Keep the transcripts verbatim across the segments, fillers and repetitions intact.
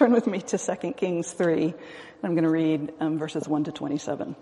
Turn with me to Second Kings three. I'm going to read um, verses one to twenty-seven.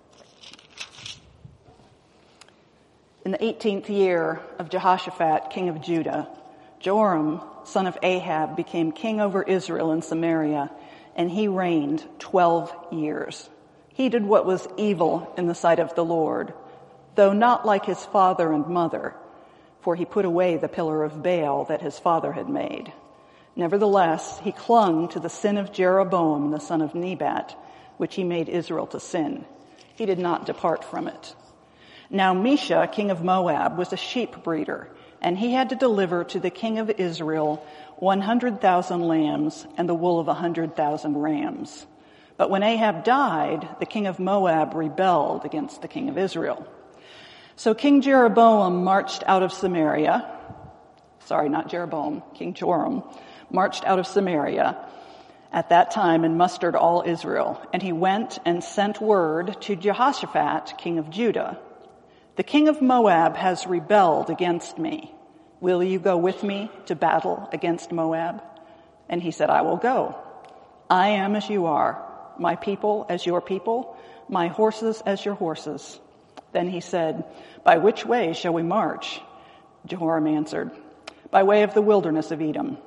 In the eighteenth year of Jehoshaphat, king of Judah, Joram, son of Ahab, became king over Israel in Samaria, and he reigned twelve years. He did what was evil in the sight of the Lord, though not like his father and mother, for he put away the pillar of Baal that his father had made. Nevertheless, he clung to the sin of Jeroboam, the son of Nebat, which he made Israel to sin. He did not depart from it. Now Mesha, king of Moab, was a sheep breeder, and he had to deliver to the king of Israel one hundred thousand lambs and the wool of one hundred thousand rams. But when Ahab died, the king of Moab rebelled against the king of Israel. So King Jeroboam marched out of Samaria, sorry, not Jeroboam, King Joram, marched out of Samaria at that time and mustered all Israel. And he went and sent word to Jehoshaphat, king of Judah, "The king of Moab has rebelled against me. Will you go with me to battle against Moab?" And he said, "I will go. I am as you are, my people as your people, my horses as your horses." Then he said, "By which way shall we march?" Jehoram answered, "By way of the wilderness of Edom."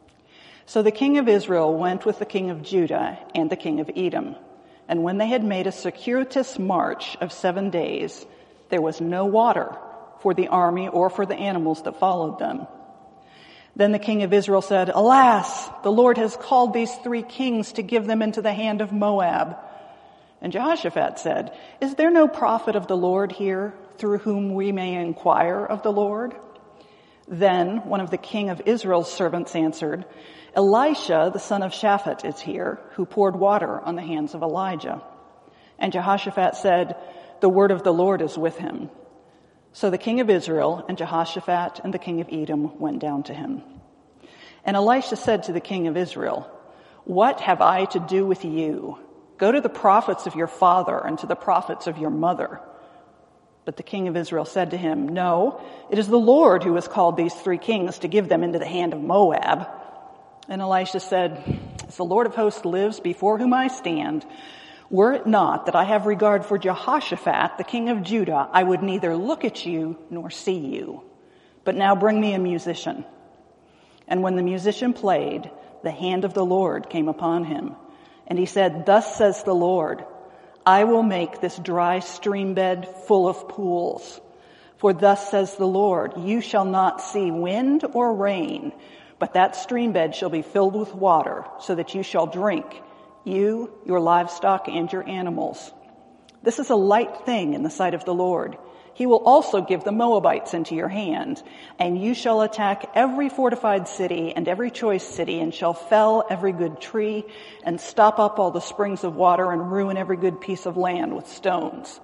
So the king of Israel went with the king of Judah and the king of Edom. And when they had made a circuitous march of seven days, there was no water for the army or for the animals that followed them. Then the king of Israel said, "Alas, the Lord has called these three kings to give them into the hand of Moab." And Jehoshaphat said, "Is there no prophet of the Lord here through whom we may inquire of the Lord?" Then one of the king of Israel's servants answered, "Elisha, the son of Shaphat, is here, who poured water on the hands of Elijah." And Jehoshaphat said, "The word of the Lord is with him." So the king of Israel and Jehoshaphat and the king of Edom went down to him. And Elisha said to the king of Israel, "What have I to do with you? Go to the prophets of your father and to the prophets of your mother." But the king of Israel said to him, "No, it is the Lord who has called these three kings to give them into the hand of Moab." And Elisha said, "As the Lord of hosts lives before whom I stand, were it not that I have regard for Jehoshaphat, the king of Judah, I would neither look at you nor see you. But now bring me a musician." And when the musician played, the hand of the Lord came upon him. And he said, "Thus says the Lord, I will make this dry stream bed full of pools. For thus says the Lord, you shall not see wind or rain, but that stream bed shall be filled with water, so that you shall drink, you, your livestock, and your animals. This is a light thing in the sight of the Lord. He will also give the Moabites into your hand, and you shall attack every fortified city and every choice city, and shall fell every good tree, and stop up all the springs of water, and ruin every good piece of land with stones."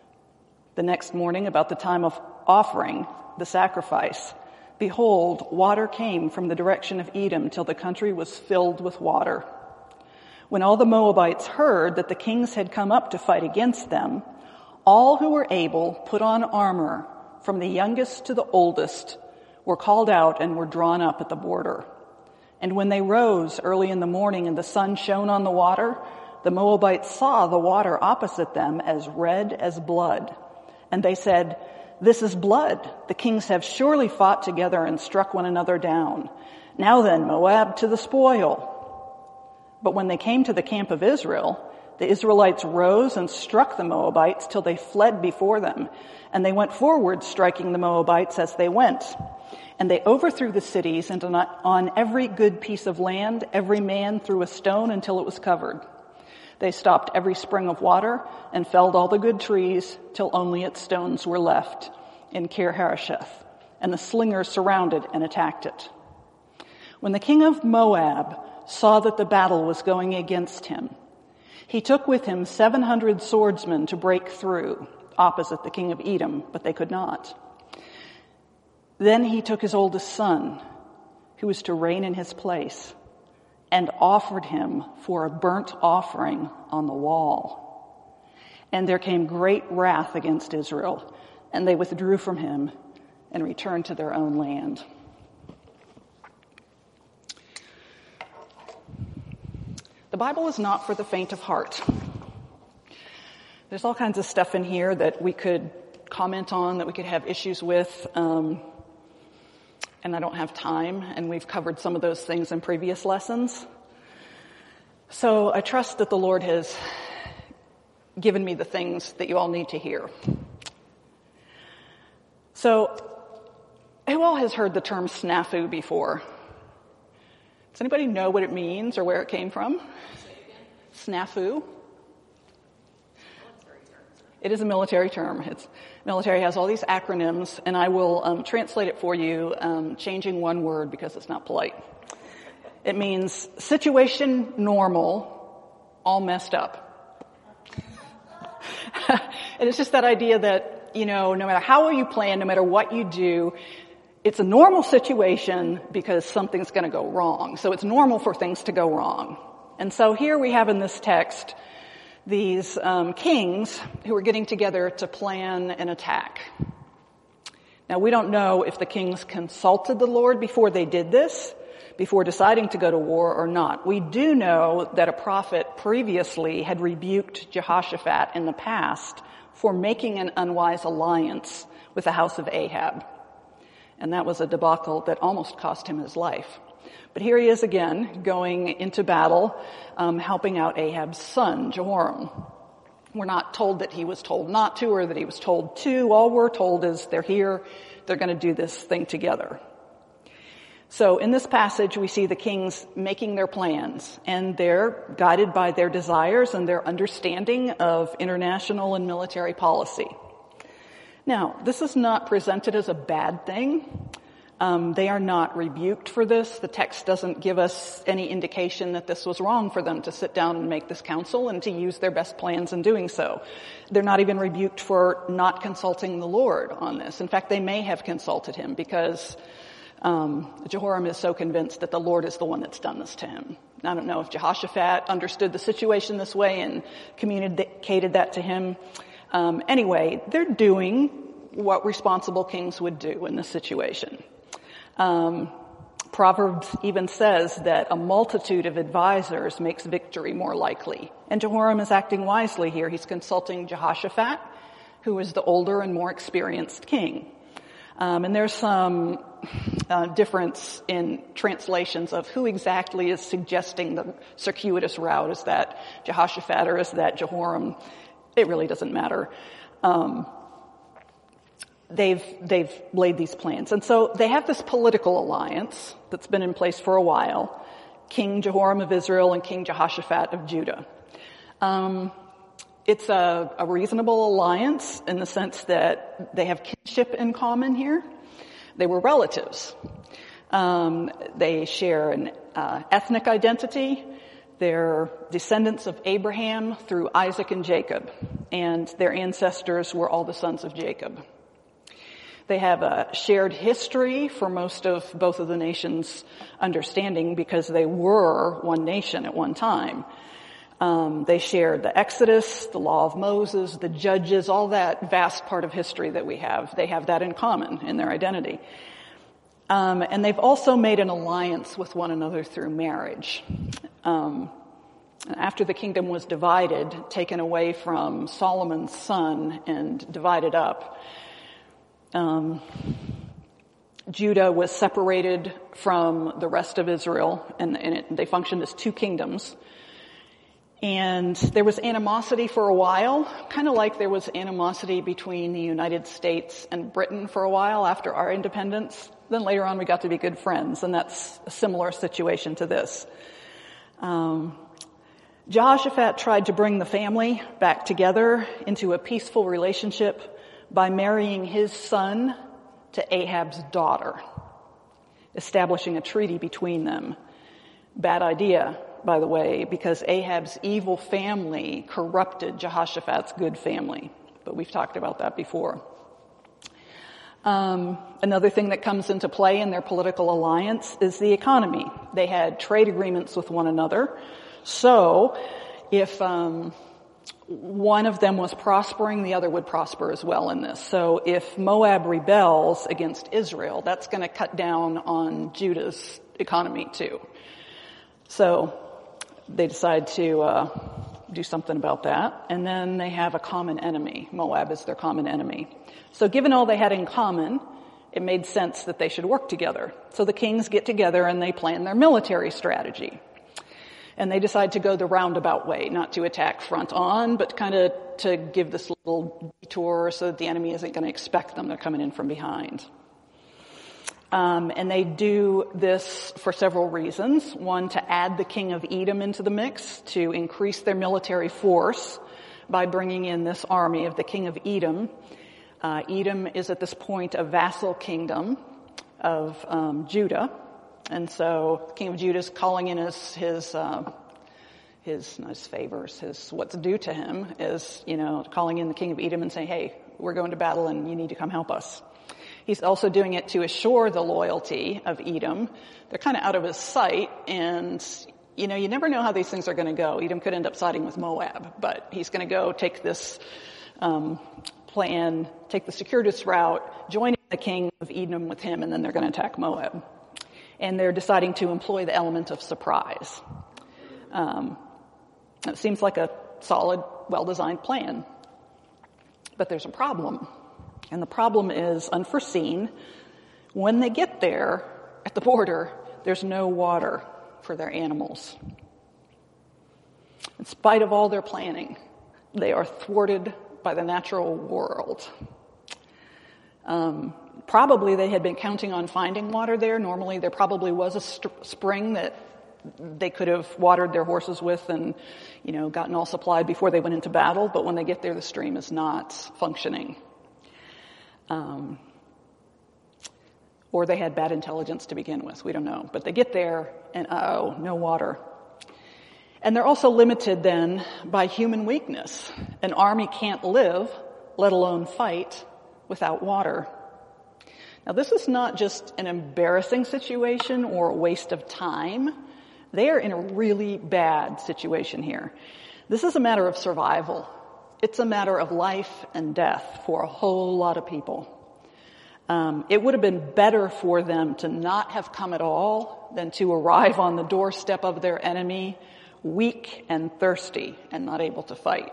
The next morning, about the time of offering the sacrifice, behold, water came from the direction of Edom till the country was filled with water. When all the Moabites heard that the kings had come up to fight against them, all who were able put on armor, from the youngest to the oldest, were called out and were drawn up at the border. And when they rose early in the morning and the sun shone on the water, the Moabites saw the water opposite them as red as blood. And they said, "This is blood. The kings have surely fought together and struck one another down. Now then, Moab, to the spoil." But when they came to the camp of Israel, the Israelites rose and struck the Moabites till they fled before them. And they went forward, striking the Moabites as they went. And they overthrew the cities, and on every good piece of land, every man threw a stone until it was covered. They stopped every spring of water and felled all the good trees till only its stones were left in Kir-Hareseth. And the slingers surrounded and attacked it. When the king of Moab saw that the battle was going against him, he took with him seven hundred swordsmen to break through opposite the king of Edom, but they could not. Then he took his oldest son, who was to reign in his place, and offered him for a burnt offering on the wall. And there came great wrath against Israel, and they withdrew from him and returned to their own land. Bible is not for the faint of heart. There's all kinds of stuff in here that we could comment on, that we could have issues with, um, and I don't have time, and we've covered some of those things in previous lessons. So I trust that the Lord has given me the things that you all need to hear. So, who all has heard the term snafu before? Does anybody know what it means or where it came from? Snafu. It is a military term. It's military has all these acronyms, and I will um, translate it for you, um, changing one word because it's not polite. It means situation normal, all messed up. And it's just that idea that, you know, no matter how you plan, no matter what you do, it's a normal situation because something's going to go wrong. So it's normal for things to go wrong. And so here we have in this text these um, kings who are getting together to plan an attack. Now, we don't know if the kings consulted the Lord before they did this, before deciding to go to war or not. We do know that a prophet previously had rebuked Jehoshaphat in the past for making an unwise alliance with the house of Ahab. And that was a debacle that almost cost him his life. But here he is again, going into battle, um, helping out Ahab's son, Jehoram. We're not told that he was told not to or that he was told to. All we're told is they're here, they're going to do this thing together. So in this passage, we see the kings making their plans, and they're guided by their desires and their understanding of international and military policy. Now, this is not presented as a bad thing. Um, they are not rebuked for this. The text doesn't give us any indication that this was wrong for them to sit down and make this counsel and to use their best plans in doing so. They're not even rebuked for not consulting the Lord on this. In fact, they may have consulted him because um, Jehoram is so convinced that the Lord is the one that's done this to him. I don't know if Jehoshaphat understood the situation this way and communicated that to him. Um, anyway, they're doing what responsible kings would do in this situation. Um, Proverbs even says that a multitude of advisors makes victory more likely. And Jehoram is acting wisely here. He's consulting Jehoshaphat, who is the older and more experienced king. Um, and there's some uh, difference in translations of who exactly is suggesting the circuitous route. Is that Jehoshaphat or is that Jehoram? It really doesn't matter. Um, They've, they've laid these plans. And so they have this political alliance that's been in place for a while. King Jehoram of Israel and King Jehoshaphat of Judah. Um, it's a, a reasonable alliance in the sense that they have kinship in common here. They were relatives. Um, they share an uh, ethnic identity. They're descendants of Abraham through Isaac and Jacob. And their ancestors were all the sons of Jacob. They have a shared history for most of both of the nations' understanding because they were one nation at one time. Um, they shared the Exodus, the Law of Moses, the Judges, all that vast part of history that we have. They have that in common in their identity. Um, and they've also made an alliance with one another through marriage. Um, after the kingdom was divided, taken away from Solomon's son and divided up, Um, Judah was separated from the rest of Israel, and, and it, they functioned as two kingdoms. And there was animosity for a while, kind of like there was animosity between the United States and Britain for a while after our independence. Then later on we got to be good friends, and that's a similar situation to this. Um, Jehoshaphat tried to bring the family back together into a peaceful relationship by marrying his son to Ahab's daughter, establishing a treaty between them. Bad idea, by the way, because Ahab's evil family corrupted Jehoshaphat's good family. But we've talked about that before. Um, another thing that comes into play in their political alliance is the economy. They had trade agreements with one another. So if um one of them was prospering, the other would prosper as well in this. So if Moab rebels against Israel, that's going to cut down on Judah's economy too. So they decide to uh, do something about that. And then they have a common enemy. Moab is their common enemy. So given all they had in common, it made sense that they should work together. So the kings get together and they plan their military strategy. And they decide to go the roundabout way, not to attack front on, but kind of to give this little detour so that the enemy isn't going to expect them. They're coming in from behind. Um, and they do this for several reasons. One, to add the king of Edom into the mix, to increase their military force by bringing in this army of the king of Edom. Uh, Edom is at this point a vassal kingdom of um, Judah. And so the king of Judah is calling in his, his, uh, his, not his favors, his, what's due to him is, you know, calling in the king of Edom and saying, hey, we're going to battle and you need to come help us. He's also doing it to assure the loyalty of Edom. They're kind of out of his sight, and, you know, you never know how these things are going to go. Edom could end up siding with Moab, but he's going to go take this, um, plan, take the circuitous route, join the king of Edom with him, and then they're going to attack Moab. And they're deciding to employ the element of surprise. Um, it seems like a solid, well-designed plan. But there's a problem. And the problem is unforeseen. When they get there, at the border, there's no water for their animals. In spite of all their planning, they are thwarted by the natural world. Um, Probably they had been counting on finding water there. Normally there probably was a st- spring that they could have watered their horses with and, you know, gotten all supplied before they went into battle. But when they get there, the stream is not functioning. Um, or they had bad intelligence to begin with. We don't know. But they get there and, uh-oh, no water. And they're also limited then by human weakness. An army can't live, let alone fight, without water. Now, this is not just an embarrassing situation or a waste of time. They are in a really bad situation here. This is a matter of survival. It's a matter of life and death for a whole lot of people. Um, it would have been better for them to not have come at all than to arrive on the doorstep of their enemy, weak and thirsty and not able to fight.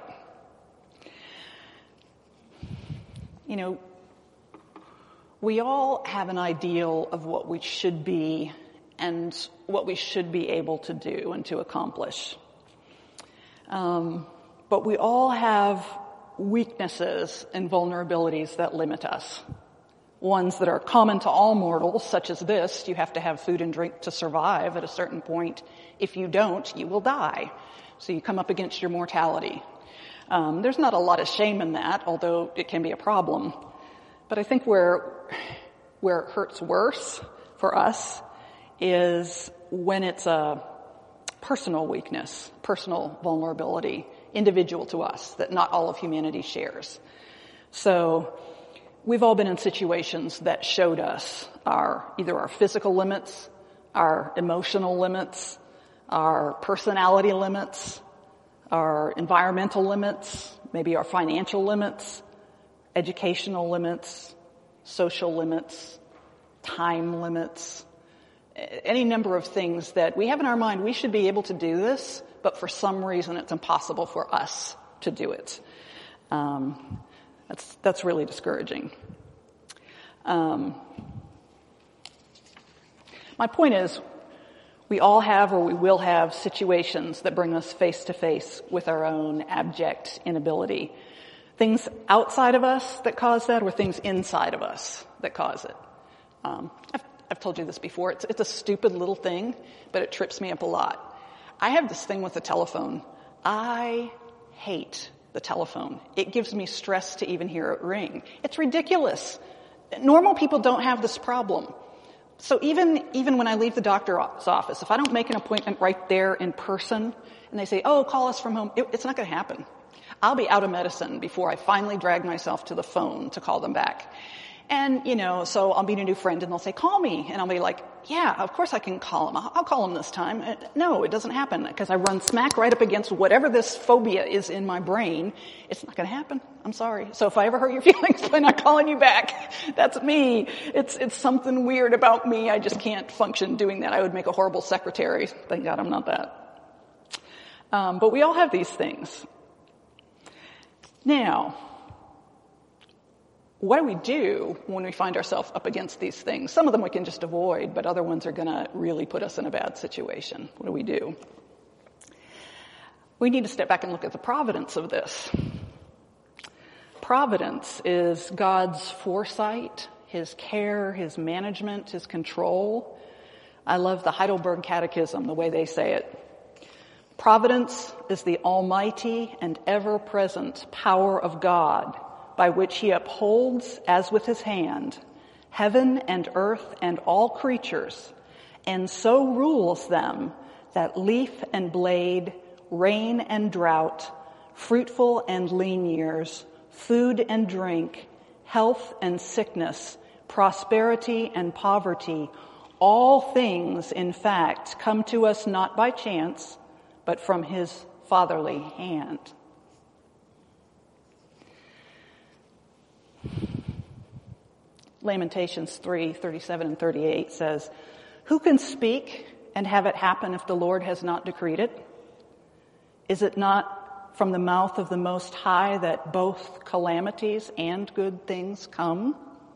You know, we all have an ideal of what we should be and what we should be able to do and to accomplish. Um, but we all have weaknesses and vulnerabilities that limit us. Ones that are common to all mortals, such as this: you have to have food and drink to survive at a certain point. If you don't, you will die. So you come up against your mortality. Um, there's not a lot of shame in that, although it can be a problem. But I think where, where it hurts worse for us is when it's a personal weakness, personal vulnerability, individual to us, that not all of humanity shares. So we've all been in situations that showed us our, either our physical limits, our emotional limits, our personality limits, our environmental limits, maybe our financial limits, educational limits, social limits, time limits, any number of things that we have in our mind. We should be able to do this, but for some reason it's impossible for us to do it. Um, that's that's really discouraging. Um, my point is, we all have or we will have situations that bring us face to face with our own abject inability. Things outside of us that cause that, or things inside of us that cause it. Um, I've, I've told you this before. It's, it's a stupid little thing, but it trips me up a lot. I have this thing with the telephone. I hate the telephone. It gives me stress to even hear it ring. It's ridiculous. Normal people don't have this problem. So even, even when I leave the doctor's office, if I don't make an appointment right there in person, and they say, oh, call us from home, it, it's not going to happen. I'll be out of medicine before I finally drag myself to the phone to call them back. And, you know, so I'll meet a new friend and they'll say, call me. And I'll be like, yeah, of course I can call him. I'll, I'll call him this time. Uh, no, it doesn't happen because I run smack right up against whatever this phobia is in my brain. It's not going to happen. I'm sorry. So if I ever hurt your feelings by not calling you back, that's me. It's, it's something weird about me. I just can't function doing that. I would make a horrible secretary. Thank God I'm not that. Um, but we all have these things. Now, what do we do when we find ourselves up against these things? Some of them we can just avoid, but other ones are going to really put us in a bad situation. What do we do? We need to step back and look at the providence of this. Providence is God's foresight, his care, his management, his control. I love the Heidelberg Catechism, the way they say it. Providence is the almighty and ever-present power of God, by which he upholds, as with his hand, heaven and earth and all creatures, and so rules them that leaf and blade, rain and drought, fruitful and lean years, food and drink, health and sickness, prosperity and poverty, all things, in fact, come to us not by chance, but from his fatherly hand. Lamentations three, thirty-seven and thirty-eight says, "Who can speak and have it happen if the Lord has not decreed it? Is it not from the mouth of the Most High that both calamities and good things come?"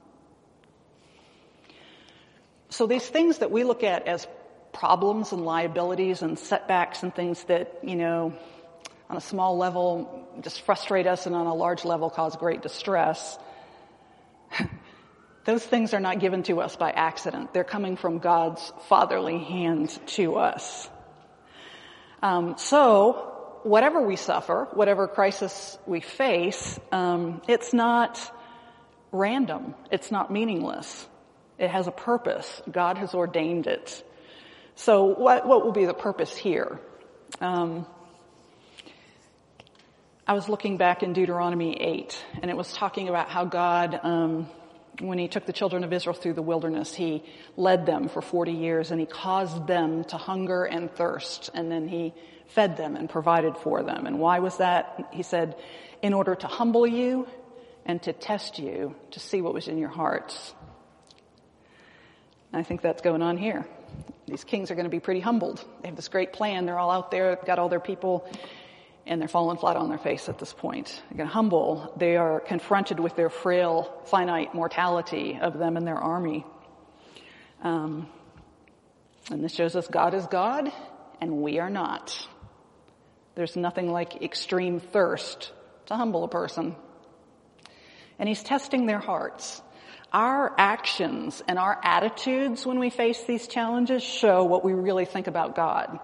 So these things that we look at as problems and liabilities and setbacks and things that, you know, on a small level just frustrate us and on a large level cause great distress, those things are not given to us by accident. They're coming from God's fatherly hand to us. Um, so whatever we suffer, whatever crisis we face, um, it's not random. It's not meaningless. It has a purpose. God has ordained it. So what, what will be the purpose here? Um, I was looking back in Deuteronomy eight, and it was talking about how God, um, when he took the children of Israel through the wilderness, he led them for forty years, and he caused them to hunger and thirst, and then he fed them and provided for them. And why was that? He said, in order to humble you and to test you, to see what was in your hearts. And I think that's going on here. These kings are going to be pretty humbled. They have this great plan. They're all out there, got all their people, and they're falling flat on their face at this point. They're going to humble. They are confronted with their frail, finite mortality of them and their army. Um, and this shows us God is God, and we are not. There's nothing like extreme thirst to humble a person. And he's testing their hearts. Our actions and our attitudes when we face these challenges show what we really think about God.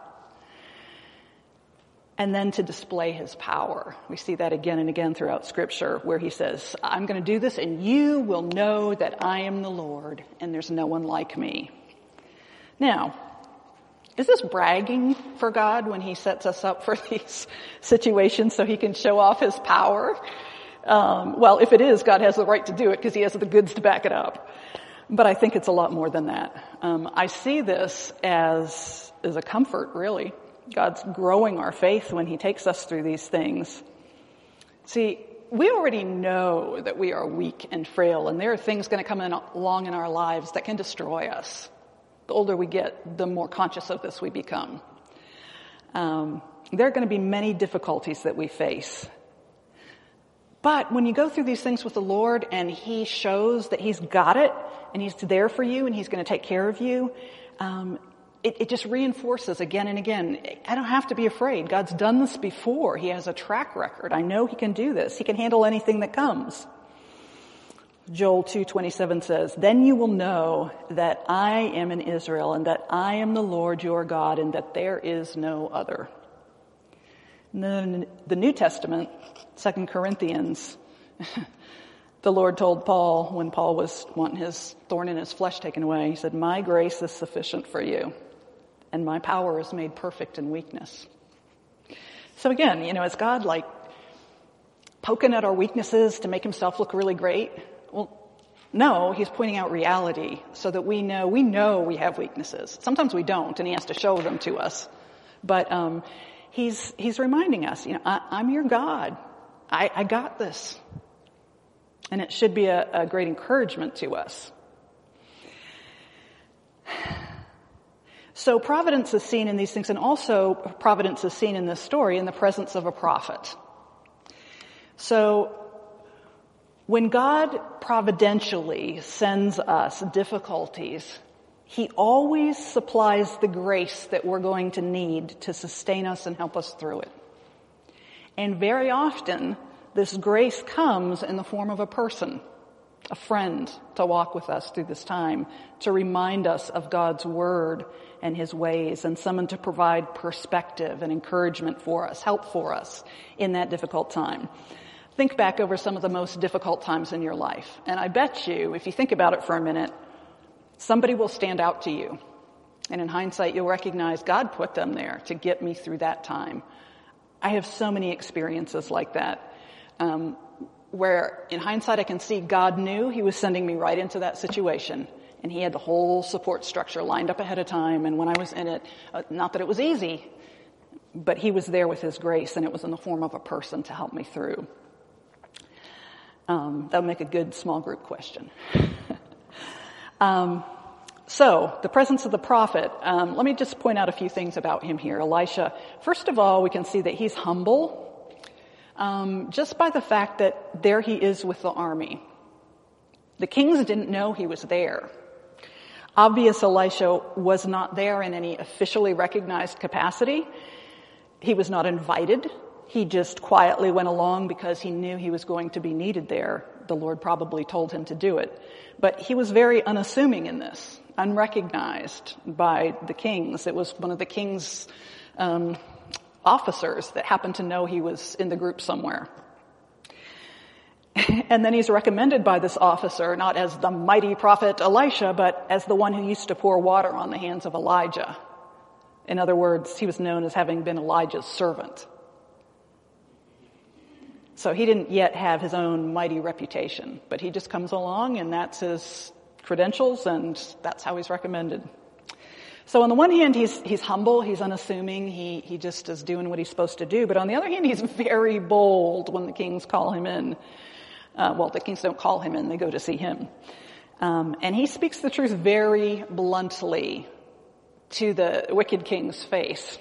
And then to display his power. We see that again and again throughout Scripture where he says, I'm going to do this and you will know that I am the Lord and there's no one like me. Now, is this bragging for God when he sets us up for these situations so he can show off his power? Um, well, if it is, God has the right to do it because he has the goods to back it up. But I think it's a lot more than that. Um, I see this as, as a comfort, really. God's growing our faith when he takes us through these things. See, we already know that we are weak and frail, and there are things going to come in, along in our lives that can destroy us. The older we get, the more conscious of this we become. Um, there are going to be many difficulties that we face. But when you go through these things with the Lord and he shows that he's got it and he's there for you and he's going to take care of you, um, it, it just reinforces again and again. I don't have to be afraid. God's done this before. He has a track record. I know he can do this. He can handle anything that comes. Joel two twenty-seven says, "Then you will know that I am in Israel and that I am the Lord your God and that there is no other." And then the New Testament, Second Corinthians, the Lord told Paul when Paul was wanting his thorn in his flesh taken away, he said, "My grace is sufficient for you, and my power is made perfect in weakness." So again, you know, is God like poking at our weaknesses to make himself look really great? Well, no, he's pointing out reality so that we know, we know we have weaknesses. Sometimes we don't, and he has to show them to us. But um he's he's reminding us, you know, I, I'm your God. I, I got this. And it should be a, a great encouragement to us. So providence is seen in these things, and also providence is seen in this story in the presence of a prophet. So when God providentially sends us difficulties, he always supplies the grace that we're going to need to sustain us and help us through it. And very often, this grace comes in the form of a person, a friend to walk with us through this time, to remind us of God's word and his ways, and someone to provide perspective and encouragement for us, help for us in that difficult time. Think back over some of the most difficult times in your life, and I bet you, if you think about it for a minute, somebody will stand out to you. And in hindsight, you'll recognize God put them there to get me through that time. I have so many experiences like that, um, where in hindsight I can see God knew he was sending me right into that situation. And he had the whole support structure lined up ahead of time. And when I was in it, uh, not that it was easy, but he was there with his grace, and it was in the form of a person to help me through. Um, that would make a good small group question. um, So, the presence of the prophet, um, let me just point out a few things about him here. Elisha, first of all, we can see that he's humble, um, just by the fact that there he is with the army. The kings didn't know he was there. Obvious Elisha was not there in any officially recognized capacity. He was not invited. He just quietly went along because he knew he was going to be needed there. The Lord probably told him to do it. But he was very unassuming in this, unrecognized by the kings. It was one of the king's um, officers that happened to know he was in the group somewhere. And then he's recommended by this officer, not as the mighty prophet Elisha, but as the one who used to pour water on the hands of Elijah. In other words, he was known as having been Elijah's servant. So he didn't yet have his own mighty reputation, but he just comes along and that's his credentials, and that's how he's recommended. So on the one hand, he's he's humble, he's unassuming, he he just is doing what he's supposed to do. But on the other hand, he's very bold when the kings call him in. Uh, well, the kings don't call him in, they go to see him. Um, and he speaks the truth very bluntly to the wicked king's face.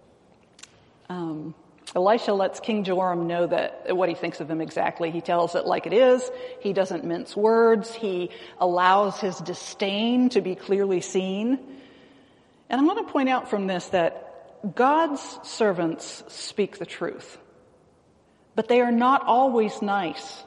Um Elisha lets King Joram know that what he thinks of him exactly. He tells it like it is. He doesn't mince words. He allows his disdain to be clearly seen. And I want to point out from this that God's servants speak the truth, but they are not always nice.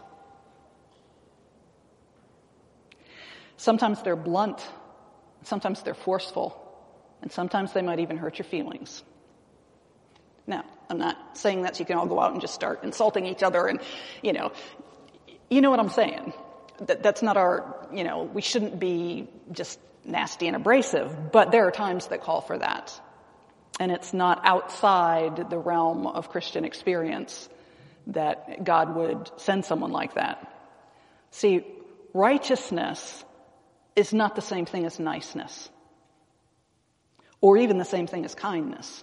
Sometimes they're blunt, sometimes they're forceful, and sometimes they might even hurt your feelings. Now, I'm not saying that so you can all go out and just start insulting each other and, you know, you know what I'm saying. That, that's not our, you know, we shouldn't be just nasty and abrasive, but there are times that call for that. And it's not outside the realm of Christian experience that God would send someone like that. See, righteousness is not the same thing as niceness, or even the same thing as kindness.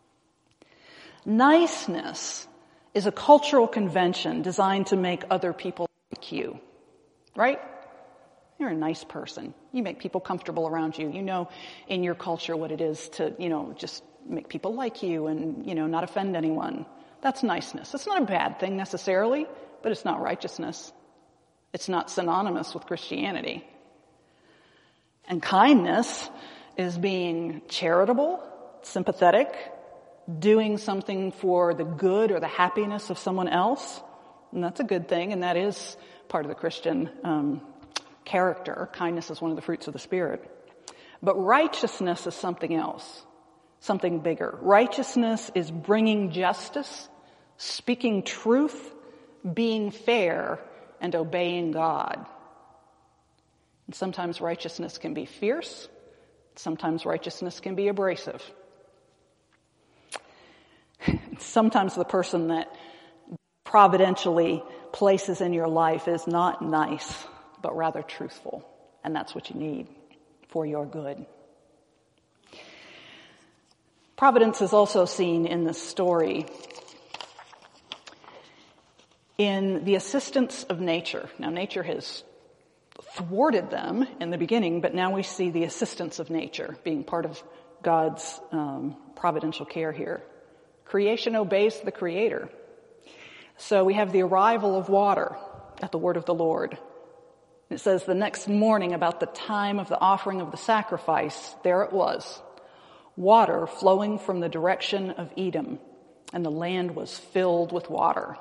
Niceness is a cultural convention designed to make other people like you, right? You're a nice person. You make people comfortable around you. You know in your culture what it is to, you know, just make people like you and, you know, not offend anyone. That's niceness. It's not a bad thing necessarily, but it's not righteousness. It's not synonymous with Christianity. And kindness is being charitable, sympathetic, doing something for the good or the happiness of someone else. And that's a good thing, and that is part of the Christian um, character. Kindness is one of the fruits of the Spirit. But righteousness is something else, something bigger. Righteousness is bringing justice, speaking truth, being fair, and obeying God. And sometimes righteousness can be fierce. Sometimes righteousness can be abrasive. Sometimes the person that providentially places in your life is not nice, but rather truthful. And that's what you need for your good. Providence is also seen in this story in the assistance of nature. Now, nature has thwarted them in the beginning, but now we see the assistance of nature being part of God's um, providential care here. Creation obeys the Creator. So we have the arrival of water at the word of the Lord. It says the next morning, about the time of the offering of the sacrifice, there it was, water flowing from the direction of Edom, and the land was filled with water.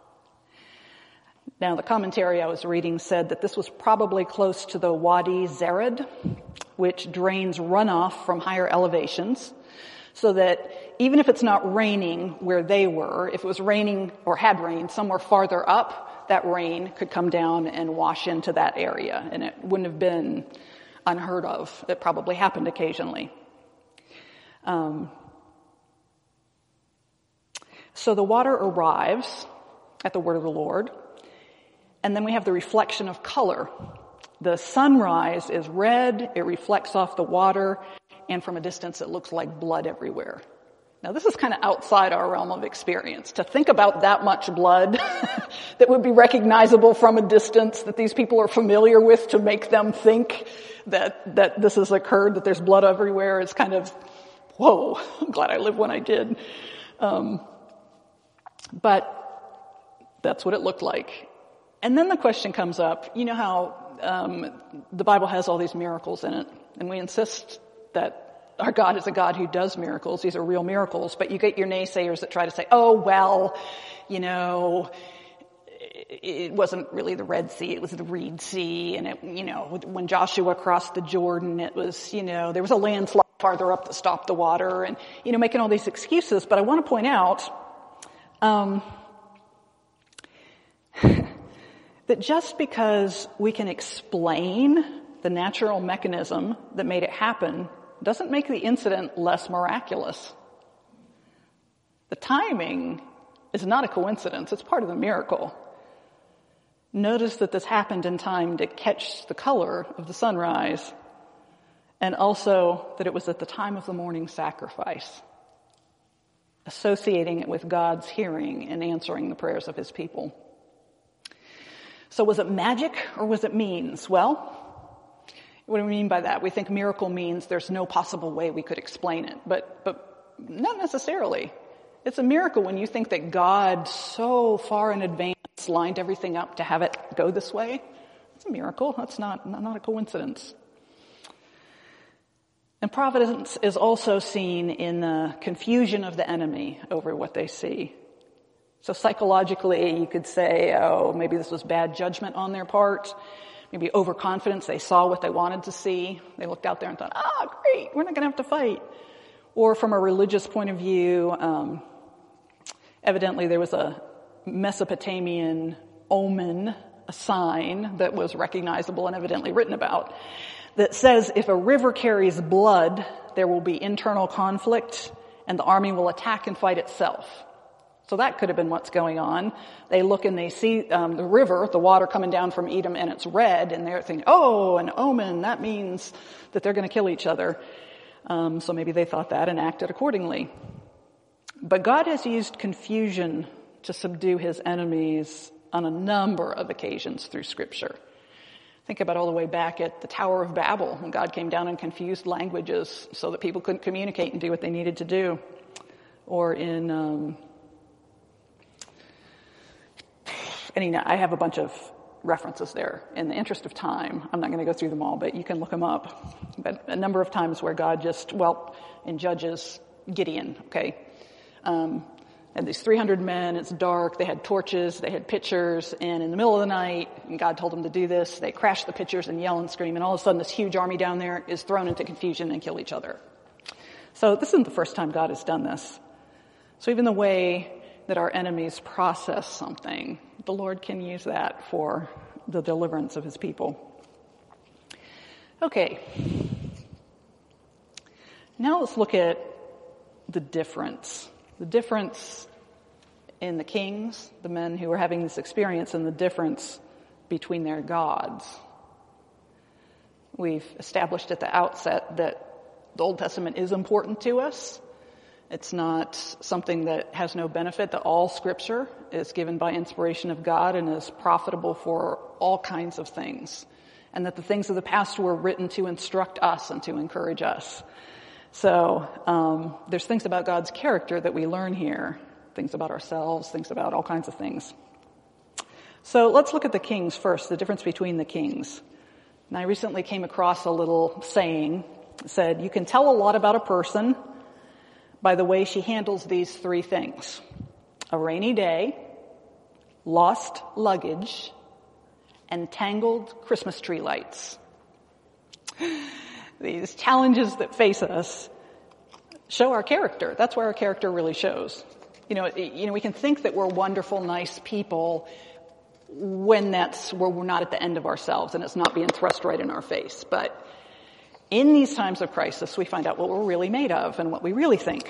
Now, the commentary I was reading said that this was probably close to the Wadi Zered, which drains runoff from higher elevations, so that even if it's not raining where they were, if it was raining or had rained somewhere farther up, that rain could come down and wash into that area, and it wouldn't have been unheard of. It probably happened occasionally. Um, so the water arrives at the word of the Lord, and then we have the reflection of color. The sunrise is red, it reflects off the water, and from a distance it looks like blood everywhere. Now this is kind of outside our realm of experience. To think about that much blood that would be recognizable from a distance, that these people are familiar with, to make them think that, that this has occurred, that there's blood everywhere, is kind of, whoa, I'm glad I lived when I did. Um, but that's what it looked like. And then the question comes up, you know how um, the Bible has all these miracles in it, and we insist that our God is a God who does miracles. These are real miracles, but you get your naysayers that try to say, oh, well, you know, it wasn't really the Red Sea, it was the Reed Sea, and it, you know, when Joshua crossed the Jordan, it was, you know, there was a landslide farther up that stopped the water, and, you know, making all these excuses. But I want to point out, um, that just because we can explain the natural mechanism that made it happen doesn't make the incident less miraculous. The timing is not a coincidence. It's part of the miracle. Notice that this happened in time to catch the color of the sunrise, and also that it was at the time of the morning sacrifice, associating it with God's hearing and answering the prayers of his people. So was it magic or was it means? Well, what do we mean by that? We think miracle means there's no possible way we could explain it, but but not necessarily. It's a miracle when you think that God so far in advance lined everything up to have it go this way. It's a miracle. That's not not a coincidence. And providence is also seen in the confusion of the enemy over what they see. So psychologically, you could say, oh, maybe this was bad judgment on their part. Maybe overconfidence. They saw what they wanted to see. They looked out there and thought, ah, great, we're not going to have to fight. Or from a religious point of view, um, evidently there was a Mesopotamian omen, a sign that was recognizable and evidently written about, that says if a river carries blood, there will be internal conflict and the army will attack and fight itself. So that could have been what's going on. They look and they see um, the river, the water coming down from Edom, and it's red, and they're thinking, oh, an omen, that means that they're going to kill each other. Um, so maybe they thought that and acted accordingly. But God has used confusion to subdue his enemies on a number of occasions through Scripture. Think about all the way back at the Tower of Babel, when God came down and confused languages so that people couldn't communicate and do what they needed to do. Or in... Um, Any, I have a bunch of references there. In the interest of time, I'm not going to go through them all, but you can look them up. But a number of times where God just, well, in Judges, Gideon, okay, um, and these three hundred men, it's dark, they had torches, they had pitchers, and in the middle of the night, and God told them to do this, they crash the pitchers and yell and scream, and all of a sudden this huge army down there is thrown into confusion and kill each other. So this isn't the first time God has done this. So even the way that our enemies process something, the Lord can use that for the deliverance of his people. Okay. Now let's look at the difference. The difference in the kings, the men who are having this experience, and the difference between their gods. We've established at the outset that the Old Testament is important to us. It's not something that has no benefit, that all Scripture is given by inspiration of God and is profitable for all kinds of things, and that the things of the past were written to instruct us and to encourage us. So um, there's things about God's character that we learn here, things about ourselves, things about all kinds of things. So let's look at the kings first, the difference between the kings. And I recently came across a little saying that said, you can tell a lot about a person by the way she handles these three things: a rainy day, lost luggage, and tangled Christmas tree lights. These challenges that face us show our character. That's where our character really shows. You know, you know, we can think that we're wonderful, nice people when that's where we're not at the end of ourselves and it's not being thrust right in our face. But in these times of crisis, we find out what we're really made of and what we really think.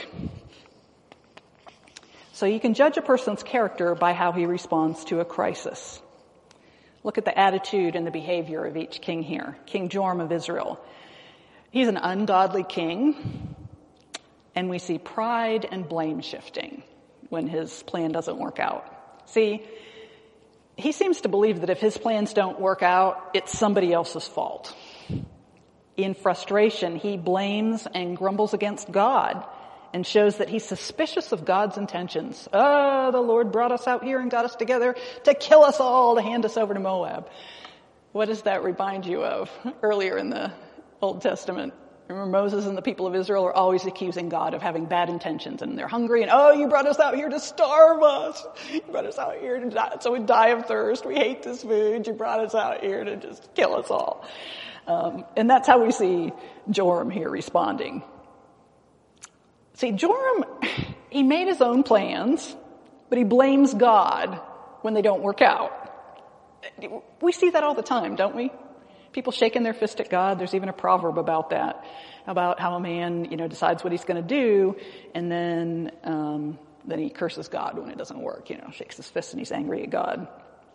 So you can judge a person's character by how he responds to a crisis. Look at the attitude and the behavior of each king here. King Joram of Israel. He's an ungodly king, and we see pride and blame shifting when his plan doesn't work out. See, he seems to believe that if his plans don't work out, it's somebody else's fault. In frustration, he blames and grumbles against God and shows that he's suspicious of God's intentions. Oh, the Lord brought us out here and got us together to kill us all, to hand us over to Moab. What does that remind you of earlier in the Old Testament? Remember, Moses and the people of Israel are always accusing God of having bad intentions, and they're hungry, and oh, you brought us out here to starve us. You brought us out here to die, so we die of thirst. We hate this food. You brought us out here to just kill us all. Um, and that's how we see Joram here responding. See, Joram, he made his own plans, but he blames God when they don't work out. We see that all the time, don't we? People shaking their fist at God. There's even a proverb about that, about how a man, you know, decides what he's going to do, and then um, then he curses God when it doesn't work. You know, shakes his fist and he's angry at God.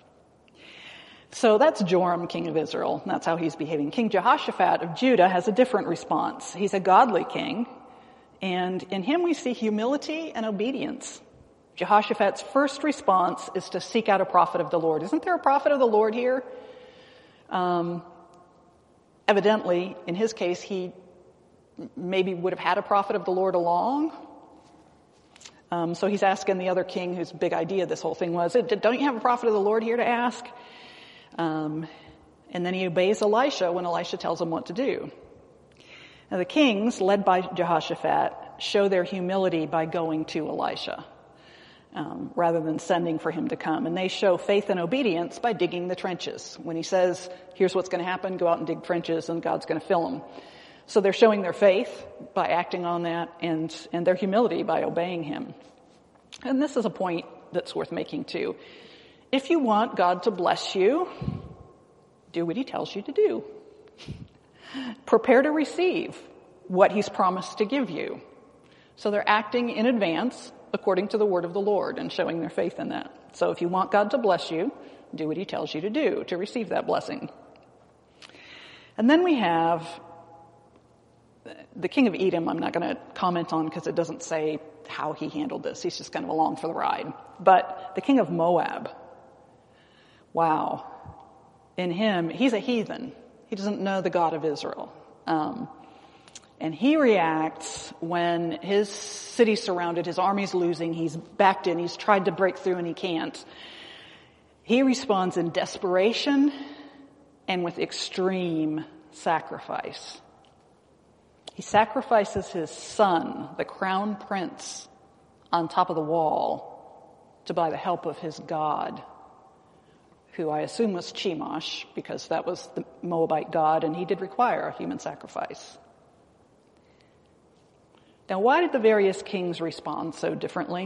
So that's Joram, king of Israel. And that's how he's behaving. King Jehoshaphat of Judah has a different response. He's a godly king, and in him we see humility and obedience. Jehoshaphat's first response is to seek out a prophet of the Lord. Isn't there a prophet of the Lord here? Um, evidently, in his case, he maybe would have had a prophet of the Lord along. Um, so he's asking the other king, whose big idea this whole thing was, don't you have a prophet of the Lord here to ask? Um, and then he obeys Elisha when Elisha tells him what to do. Now the kings, led by Jehoshaphat, show their humility by going to Elisha, um, rather than sending for him to come. And they show faith and obedience by digging the trenches. When he says, here's what's going to happen, go out and dig trenches and God's going to fill them. So they're showing their faith by acting on that, and, and their humility by obeying him. And this is a point that's worth making too. If you want God to bless you, do what he tells you to do. Prepare to receive what he's promised to give you. So they're acting in advance according to the word of the Lord and showing their faith in that. So if you want God to bless you, do what he tells you to do to receive that blessing. And then we have the king of Edom. I'm not going to comment on because it doesn't say how he handled this. He's just kind of along for the ride. But the king of Moab, wow. In him, he's a heathen. He doesn't know the God of Israel. Um, and he reacts when his city's surrounded, his army's losing, he's backed in, he's tried to break through and he can't. He responds in desperation and with extreme sacrifice. He sacrifices his son, the crown prince, on top of the wall to buy the help of his God, who I assume was Chemosh, because that was the Moabite god, and he did require a human sacrifice. Now, why did the various kings respond so differently?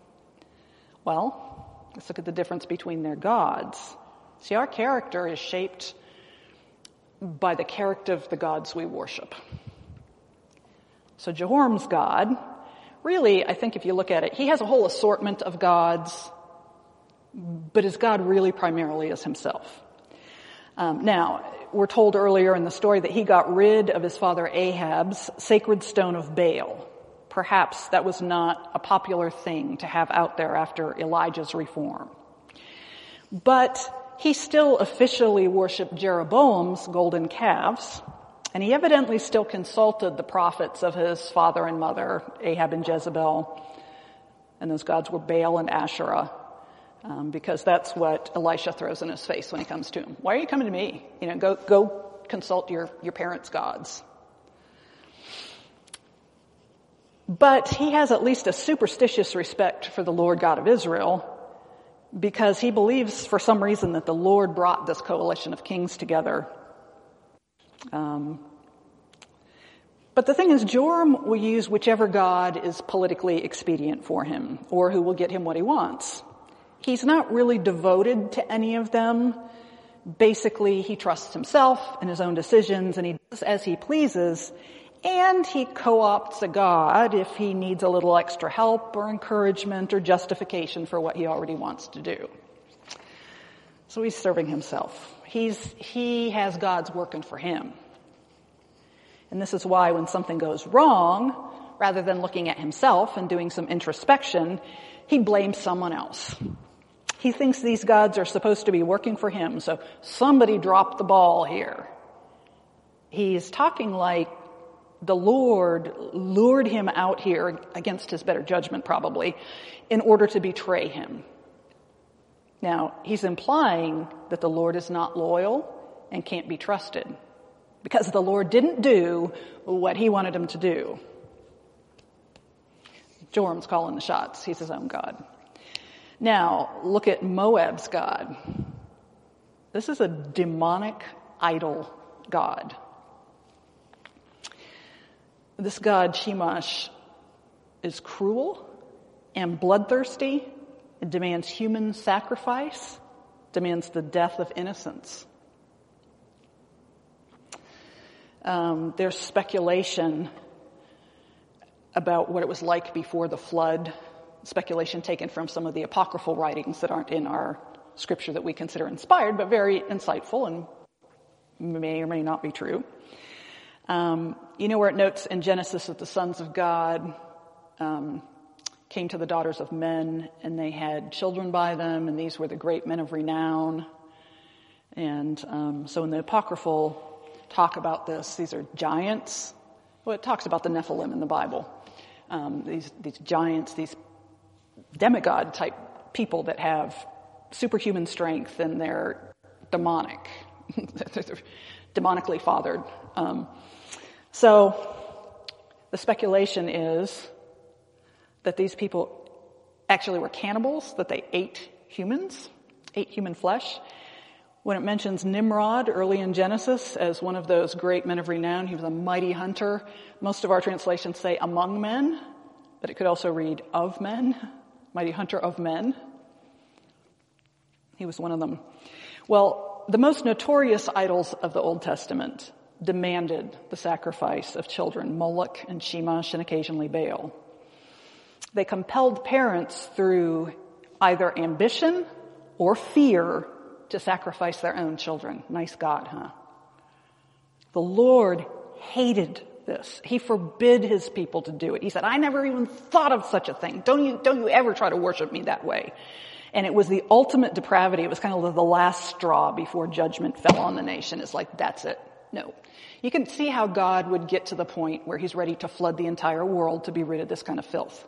Well, let's look at the difference between their gods. See, our character is shaped by the character of the gods we worship. So Jehoram's God, really, I think if you look at it, he has a whole assortment of gods, but his God really primarily is himself. Um, now, we're told earlier in the story that he got rid of his father Ahab's sacred stone of Baal. Perhaps that was not a popular thing to have out there after Elijah's reform. But he still officially worshiped Jeroboam's golden calves, And he evidently still consulted the prophets of his father and mother, Ahab and Jezebel. And those gods were Baal and Asherah, um, because that's what Elisha throws in his face when he comes to him. Why are you coming to me? You know, go go consult your, your parents' gods. But he has at least a superstitious respect for the Lord God of Israel, because he believes for some reason that the Lord brought this coalition of kings together. Um, but the thing is, Joram will use whichever god is politically expedient for him, or who will get him what he wants. He's not really devoted to any of them. Basically, he trusts himself and his own decisions, and he does as he pleases, and he co-opts a god if he needs a little extra help or encouragement or justification for what he already wants to do. So he's serving himself. He's, he has gods working for him. And this is why when something goes wrong, rather than looking at himself and doing some introspection, he blames someone else. He thinks these gods are supposed to be working for him, so somebody dropped the ball here. He's talking like the Lord lured him out here, against his better judgment probably, in order to betray him. Now, he's implying that the Lord is not loyal and can't be trusted, because the Lord didn't do what he wanted him to do. Joram's calling the shots. He's his own god. Now, look at Moab's god. This is a demonic idol god. This god, Chemosh, is cruel and bloodthirsty. It demands human sacrifice, demands the death of innocents. Um, there's speculation about what it was like before the flood, speculation taken from some of the apocryphal writings that aren't in our scripture that we consider inspired, but very insightful and may or may not be true. Um, you know where it notes in Genesis that the sons of God um, came to the daughters of men, and they had children by them, and these were the great men of renown. And um, so in the apocryphal talk about this, these are giants. Well, it talks about the Nephilim in the Bible. Um, these these giants, these demigod-type people that have superhuman strength, and they're demonic. They're demonically fathered. Um, so the speculation is that these people actually were cannibals, that they ate humans, ate human flesh. When it mentions Nimrod early in Genesis as one of those great men of renown, he was a mighty hunter. Most of our translations say among men, but it could also read of men, mighty hunter of men. He was one of them. Well, the most notorious idols of the Old Testament demanded the sacrifice of children, Moloch and Chemosh and occasionally Baal. They compelled parents through either ambition or fear to sacrifice their own children. Nice God, huh? The Lord hated this. He forbid his people to do it. He said, I never even thought of such a thing. Don't you, don't you ever try to worship me that way. And it was the ultimate depravity. It was kind of the last straw before judgment fell on the nation. It's like, that's it. No. You can see how God would get to the point where he's ready to flood the entire world to be rid of this kind of filth.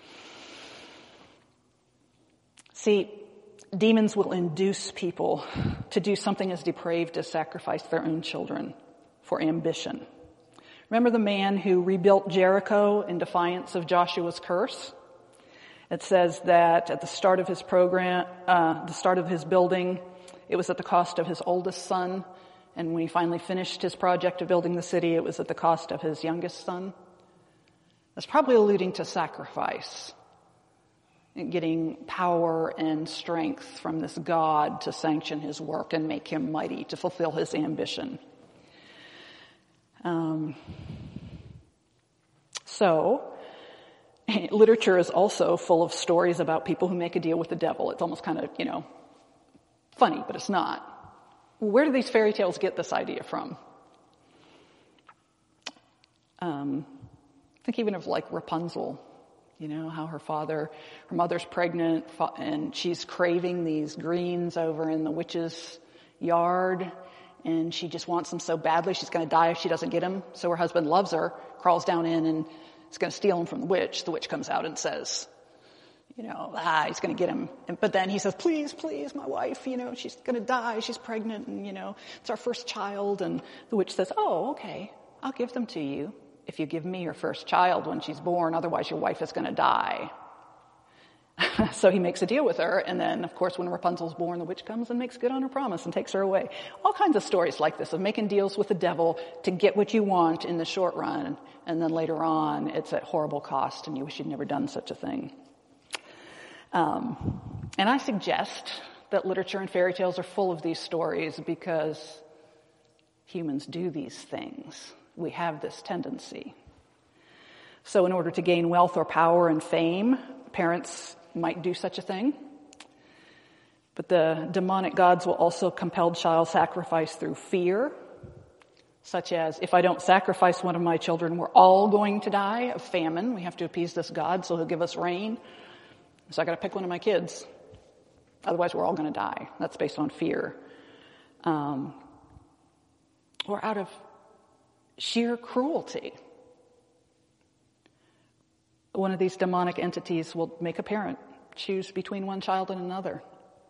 See, demons will induce people to do something as depraved as sacrifice their own children for ambition. Remember the man who rebuilt Jericho in defiance of Joshua's curse? It says that at the start of his program, uh, the start of his building, it was at the cost of his oldest son. And when he finally finished his project of building the city, it was at the cost of his youngest son. That's probably alluding to sacrifice, getting power and strength from this God to sanction his work and make him mighty, to fulfill his ambition. Um, so, literature is also full of stories about people who make a deal with the devil. It's almost kind of, you know, funny, but it's not. Where do these fairy tales get this idea from? Um, think even of like Rapunzel. You know, how her father, her mother's pregnant, and she's craving these greens over in the witch's yard, and she just wants him so badly she's going to die if she doesn't get him. So her husband loves her, crawls down in, and is going to steal him from the witch. The witch comes out and says, you know, ah, he's going to get him. And, but then he says, please, please, my wife, you know, she's going to die. She's pregnant, and, you know, it's our first child. And the witch says, oh, okay, I'll give them to you if you give me your first child when she's born. Otherwise, your wife is going to die. So he makes a deal with her, and then, of course, when Rapunzel's born, the witch comes and makes good on her promise and takes her away. All kinds of stories like this of making deals with the devil to get what you want in the short run, and then later on, it's at horrible cost, and you wish you'd never done such a thing. Um, and I suggest that literature and fairy tales are full of these stories because humans do these things. We have this tendency. So in order to gain wealth or power and fame, parents might do such a thing. But the demonic gods will also compel child sacrifice through fear, such as, if I don't sacrifice one of my children, we're all going to die of famine. We have to appease this God, so he'll give us rain. So I got to pick one of my kids. Otherwise, we're all going to die. That's based on fear. Um, or out of sheer cruelty. One of these demonic entities will make a parent choose between one child and another.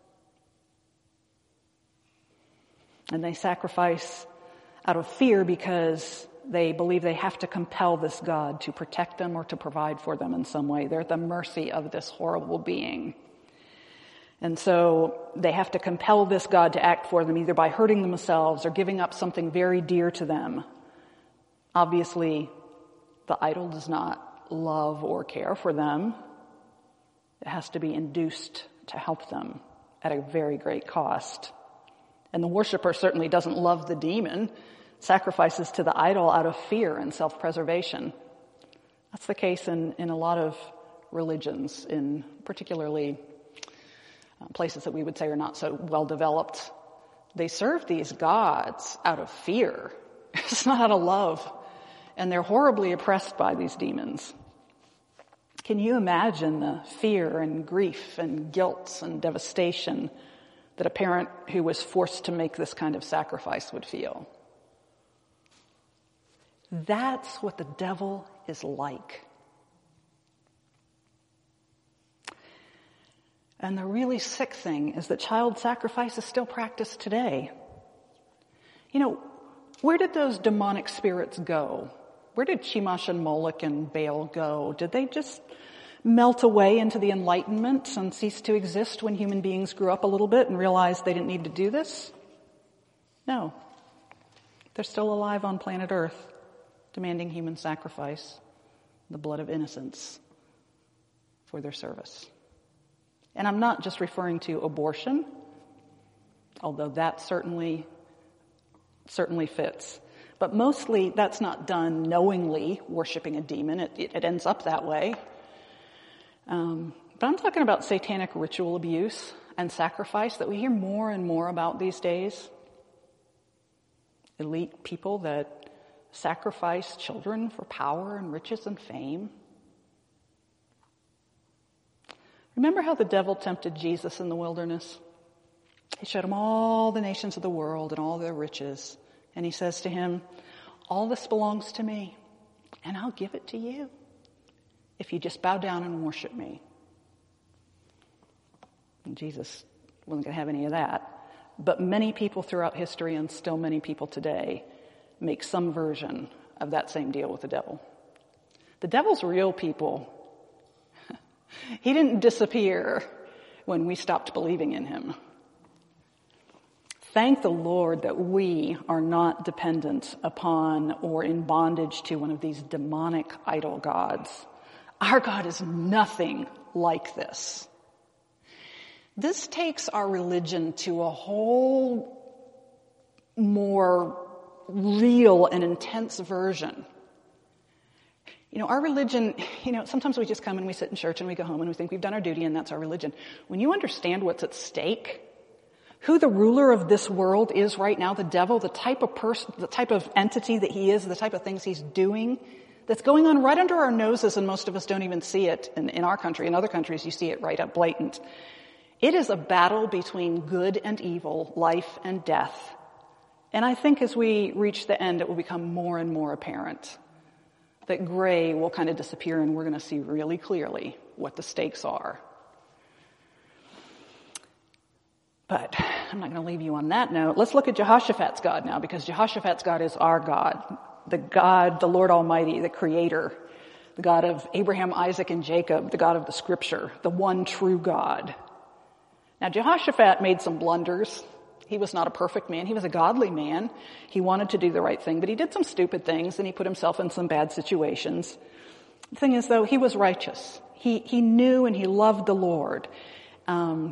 And they sacrifice out of fear because they believe they have to compel this God to protect them or to provide for them in some way. They're at the mercy of this horrible being. And so they have to compel this God to act for them either by hurting themselves or giving up something very dear to them. Obviously, the idol does not love or care for them. It has to be induced to help them at a very great cost. And the worshiper certainly doesn't love the demon, sacrifices to the idol out of fear and self-preservation. That's the case in, in a lot of religions, in particularly uh, places that we would say are not so well developed. They serve these gods out of fear. It's not out of love. And they're horribly oppressed by these demons. Can you imagine the fear and grief and guilt and devastation that a parent who was forced to make this kind of sacrifice would feel? That's what the devil is like. And the really sick thing is that child sacrifice is still practiced today. You know, where did those demonic spirits go? Where did Chemosh and Moloch and Baal go? Did they just melt away into the Enlightenment and cease to exist when human beings grew up a little bit and realized they didn't need to do this? No. They're still alive on planet Earth, demanding human sacrifice, the blood of innocents, for their service. And I'm not just referring to abortion, although that certainly, certainly fits. But mostly that's not done knowingly, worshiping a demon. It, it, it ends up that way. Um, but I'm talking about satanic ritual abuse and sacrifice that we hear more and more about these days. Elite people that sacrifice children for power and riches and fame. Remember how the devil tempted Jesus in the wilderness? He showed him all the nations of the world and all their riches. And he says to him, all this belongs to me, and I'll give it to you if you just bow down and worship me. And Jesus wasn't going to have any of that. But many people throughout history, and still many people today, make some version of that same deal with the devil. The devil's real, people. He didn't disappear when we stopped believing in him. Thank the Lord that we are not dependent upon or in bondage to one of these demonic idol gods. Our God is nothing like this. This takes our religion to a whole more real and intense version. You know, our religion, you know, sometimes we just come and we sit in church and we go home and we think we've done our duty and that's our religion. When you understand what's at stake, who the ruler of this world is right now, the devil, the type of person, the type of entity that he is, the type of things he's doing, that's going on right under our noses, and most of us don't even see it in, in our country. In other countries, you see it right up blatant. It is a battle between good and evil, life and death. And I think as we reach the end, it will become more and more apparent that gray will kind of disappear, and we're going to see really clearly what the stakes are. But I'm not going to leave you on that note. Let's look at Jehoshaphat's God now, because Jehoshaphat's God is our God, the God, the Lord Almighty, the Creator, the God of Abraham, Isaac, and Jacob, the God of the Scripture, the one true God. Now, Jehoshaphat made some blunders. He was not a perfect man. He was a godly man. He wanted to do the right thing, but he did some stupid things, and he put himself in some bad situations. The thing is, though, he was righteous. He he knew and he loved the Lord. Um,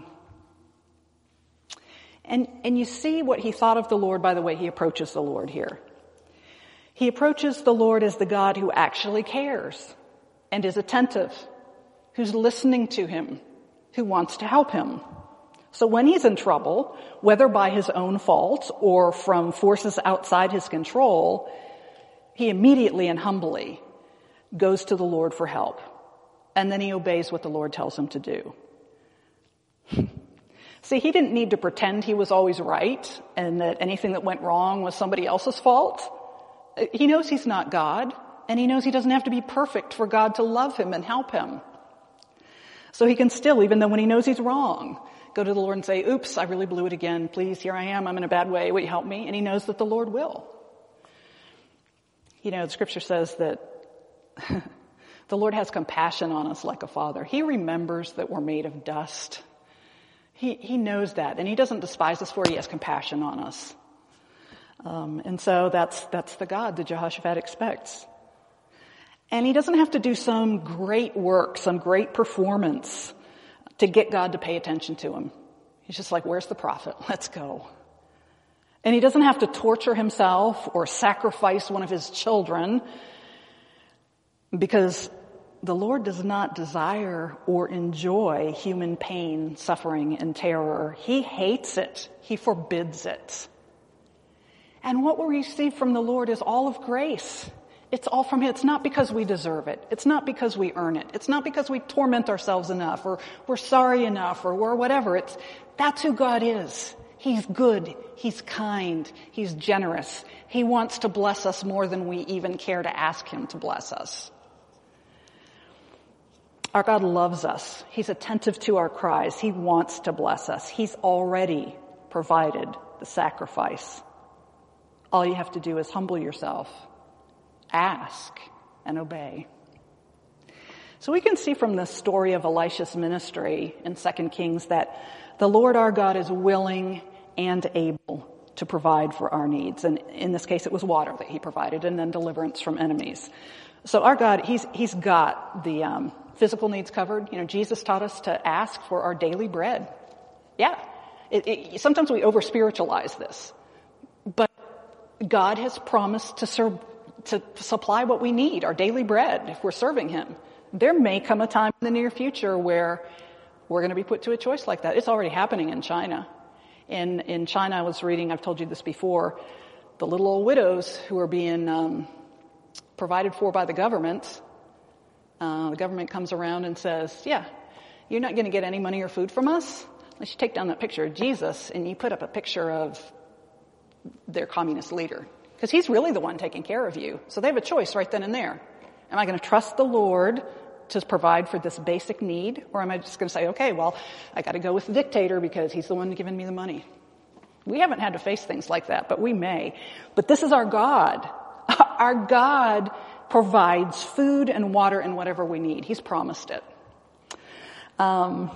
and and you see what he thought of the Lord by the way he approaches the Lord here. He approaches the Lord as the God who actually cares and is attentive, who's listening to him, who wants to help him. So when he's in trouble, whether by his own fault or from forces outside his control, he immediately and humbly goes to the Lord for help. And then he obeys what the Lord tells him to do. See, he didn't need to pretend he was always right and that anything that went wrong was somebody else's fault. He knows he's not God, and he knows he doesn't have to be perfect for God to love him and help him. So he can still, even though when he knows he's wrong, go to the Lord and say, oops, I really blew it again. Please, here I am. I'm in a bad way. Will you help me? And he knows that the Lord will. You know, the scripture says that the Lord has compassion on us like a father. He remembers that we're made of dust. He, he knows that, and he doesn't despise us for it. He has compassion on us. Um, and so that's, that's the God that Jehoshaphat expects. And he doesn't have to do some great work, some great performance to get God to pay attention to him. He's just like, where's the prophet? Let's go. And he doesn't have to torture himself or sacrifice one of his children, because the Lord does not desire or enjoy human pain, suffering, and terror. He hates it. He forbids it. And what we receive from the Lord is all of grace. It's all from him. It's not because we deserve it. It's not because we earn it. It's not because we torment ourselves enough or we're sorry enough or we're whatever. It's, that's who God is. He's good. He's kind. He's generous. He wants to bless us more than we even care to ask him to bless us. Our God loves us. He's attentive to our cries. He wants to bless us. He's already provided the sacrifice. All you have to do is humble yourself, ask, and obey. So we can see from the story of Elisha's ministry in Second Kings that the Lord our God is willing and able to provide for our needs. And in this case, it was water that he provided, and then deliverance from enemies. So our God, he's he's got the um, physical needs covered. You know, Jesus taught us to ask for our daily bread. Yeah, it, it, sometimes we over-spiritualize this. But God has promised to serve, to supply what we need, our daily bread, if we're serving him. There may come a time in the near future where we're going to be put to a choice like that. It's already happening in China. In, in China, I was reading, I've told you this before, the little old widows who are being um, provided for by the government. Uh, the government comes around and says, yeah, you're not going to get any money or food from us unless you take down that picture of Jesus and you put up a picture of their communist leader, because he's really the one taking care of you. So they have a choice right then and there. Am I going to trust the Lord to provide for this basic need, or am I just going to say, okay, well, I got to go with the dictator because he's the one giving me the money? We haven't had to face things like that, but we may. But this is our God. Our God provides food and water and whatever we need. He's promised it. Um,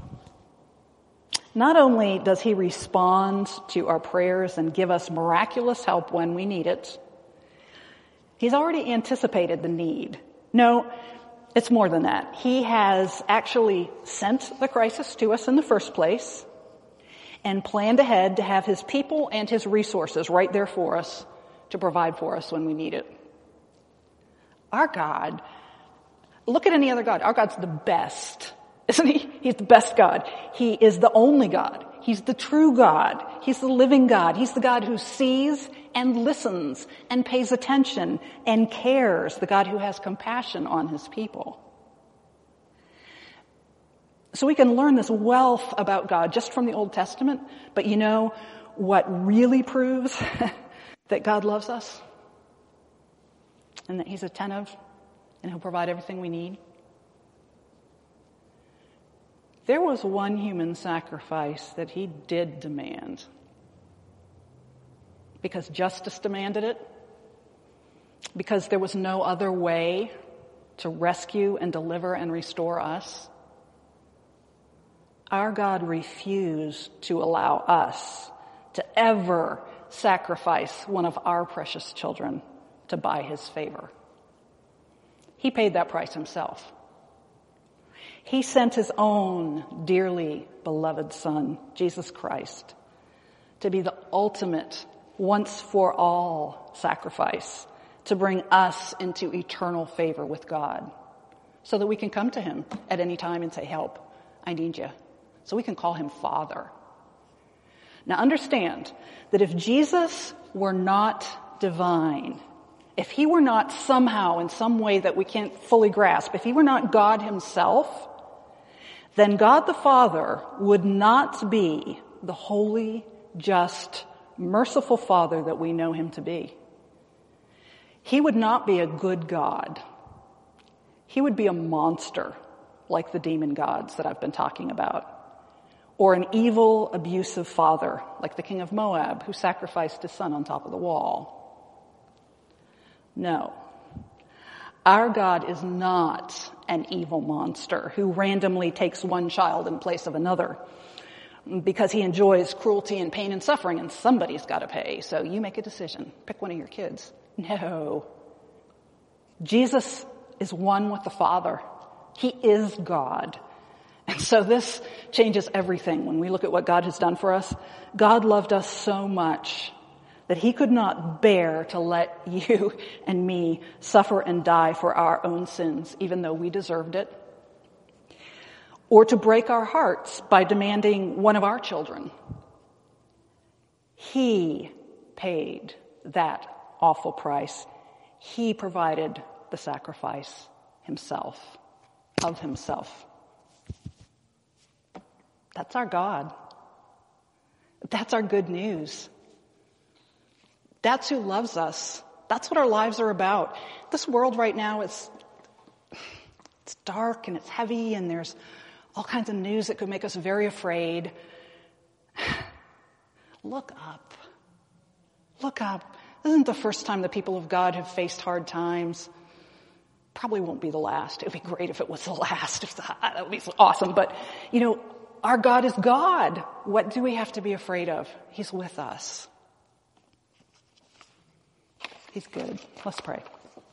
Not only does he respond to our prayers and give us miraculous help when we need it, he's already anticipated the need. No, it's more than that. He has actually sent the crisis to us in the first place and planned ahead to have his people and his resources right there for us to provide for us when we need it. Our God, look at any other God. Our God's the best. Isn't he? He's the best God. He is the only God. He's the true God. He's the living God. He's the God who sees and listens and pays attention and cares, the God who has compassion on his people. So we can learn this wealth about God just from the Old Testament, but you know, what really proves that God loves us and that he's attentive and he'll provide everything we need? There was one human sacrifice that he did demand because justice demanded it, because there was no other way to rescue and deliver and restore us. Our God refused to allow us to ever sacrifice one of our precious children to buy his favor. He paid that price himself. He sent his own dearly beloved Son, Jesus Christ, to be the ultimate, once for all sacrifice, to bring us into eternal favor with God, so that we can come to him at any time and say, help, I need you. So we can call him Father. Now understand that if Jesus were not divine, if he were not somehow in some way that we can't fully grasp, if he were not God himself, then God the Father would not be the holy, just, merciful Father that we know him to be. He would not be a good God. He would be a monster like the demon gods that I've been talking about, or an evil, abusive father like the king of Moab who sacrificed his son on top of the wall. No. Our God is not an evil monster who randomly takes one child in place of another because he enjoys cruelty and pain and suffering, and somebody's got to pay. So you make a decision. Pick one of your kids. No. Jesus is one with the Father. He is God. And so this changes everything when we look at what God has done for us. God loved us so much that he could not bear to let you and me suffer and die for our own sins, even though we deserved it, or to break our hearts by demanding one of our children. He paid that awful price. He provided the sacrifice himself, of himself. That's our God. That's our good news. That's who loves us. That's what our lives are about. This world right now is it's dark and it's heavy and there's all kinds of news that could make us very afraid. Look up. Look up. This isn't the first time the people of God have faced hard times. Probably won't be the last. It would be great if it was the last. If the, that would be awesome. But, you know, our God is God. What do we have to be afraid of? He's with us. He's good. Let's pray.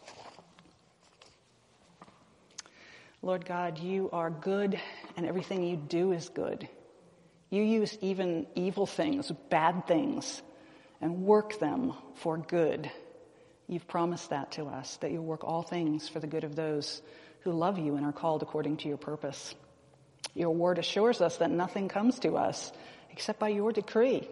Lord God, you are good and everything you do is good. You use even evil things, bad things, and work them for good. You've promised that to us, that you'll work all things for the good of those who love you and are called according to your purpose. Your word assures us that nothing comes to us except by your decree.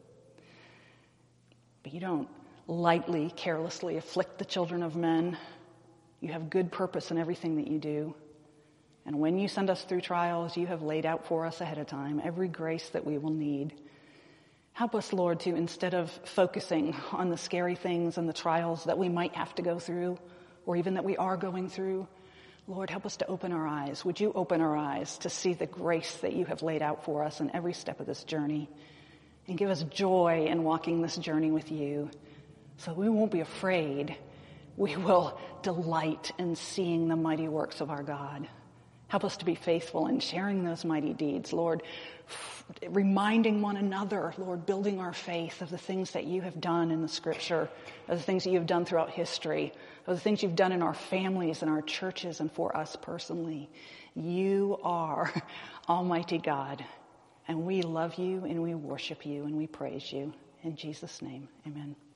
But you don't lightly, carelessly afflict the children of men. You have good purpose in everything that you do. And when you send us through trials, you have laid out for us ahead of time every grace that we will need. Help us, Lord, to instead of focusing on the scary things and the trials that we might have to go through, or even that we are going through, Lord, help us to open our eyes. Would you open our eyes to see the grace that you have laid out for us in every step of this journey, and give us joy in walking this journey with you, so we won't be afraid. We will delight in seeing the mighty works of our God. Help us to be faithful in sharing those mighty deeds, Lord, f- reminding one another, Lord, building our faith of the things that you have done in the scripture, of the things that you have done throughout history, of the things you've done in our families and our churches and for us personally. You are Almighty God, and we love you and we worship you and we praise you. In Jesus' name, amen.